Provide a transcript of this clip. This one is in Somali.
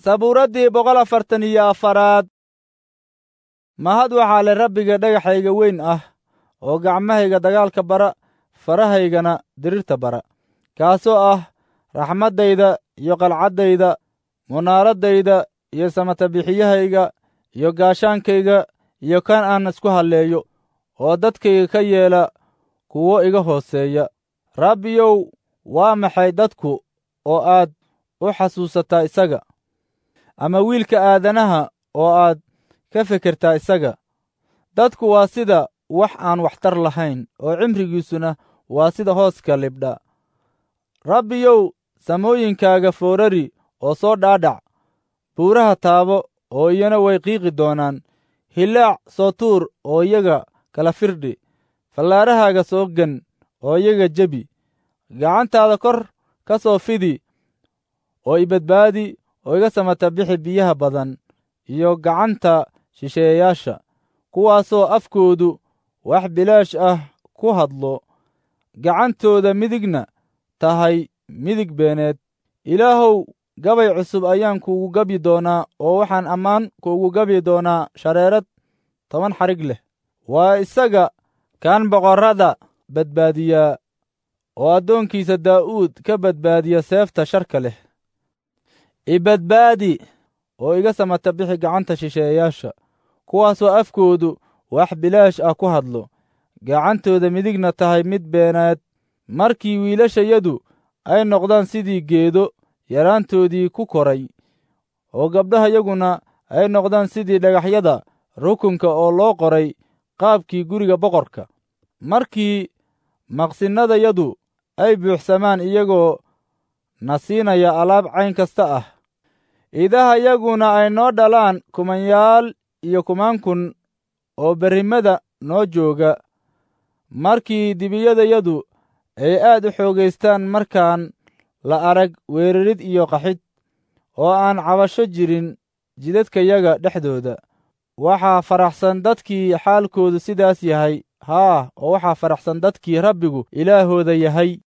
sabuuraddii 144aad. mahad waxaa leh rabbiga dhagaxayga weyn ah, oo gacmahayga dagaalka bara, farahaygana dirirta bara, kaasoo ah raxmaddayda iyo qalcaddayda, munaaraddayda iyo samatabixiyahayga iyo gaashaankayga, iyo kan aan isku halleeyo, oo dadkayga ka yeela kuwo iga hooseeya. rabbiyow, waa maxay dadku oo aad u xasuusataa isaga, ama wiilka aadanaha oo aad ka fekertaa isaga? dadku waa sida wax aan waxtar lahayn, oo cimrigiisuna waa sida hooska libdha. rabbiyow, samooyinkaaga foorari oo soo dhaadhac, buuraha taabo oo iyana way qiiqi doonaan. hillaac soo tuur oo iyaga kala firdhi, fallaarahaaga soo gan oo iyaga jebi. gacantaada kor ka soo fidi oo i badbaadi, oo iga samata bixi biyaha badan iyo gacanta shisheeyayaasha, kuwaasoo afkoodu wax bilaash ah ku hadlo, gacantooda midigna tahay midig beeneed. ilaahow, gabay cusub ayaan kuugu gabyi doonaa, oo waxaan ammaan kuugu gabyi doonaa shareerad 10 xarig leh. waa isaga kan boqorrada badbaadiyaa, oo addoonkiisa daa'uud ka badbaadiya seefta sharka leh. i badbaadi oo iga samata bixi gacanta shisheeyayaasha, kuwaasoo afkoodu wax bilaash ah ku hadlo, gacantooda midigna tahay mid beeneed. markii wiilashayadu ay noqdaan sidii geedo yaraantoodii ku koray, oo gabdhahayaguna ay noqdaan sidii dhagaxyada rukunka oo loo qoray qaabkii guriga boqorka. markii maqsinnadayadu ay buuxsamaan iyagoo na siinaya alaab cayn kasta ah, idahayaguna ay noo dhalaan kumanyaal iyo kumaan kun oo berrimada noo jooga, markii dibiyadayadu ay aad u xoogaystaan, markaan la arag weerarid iyo qaxid, oo aan cabasho jirin jidadkayaga dhexdooda. waxaa faraxsan dadkii xaalkoodu sidaas yahay, haa, oo waxaa faraxsan dadkii Rabbigu ilaahooda yahay.